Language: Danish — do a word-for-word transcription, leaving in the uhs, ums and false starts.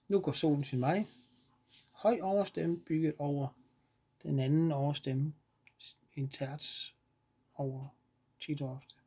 Nu går solen sin vej. Høj overstemme bygget over den anden overstemme. En terts over tit og ofte.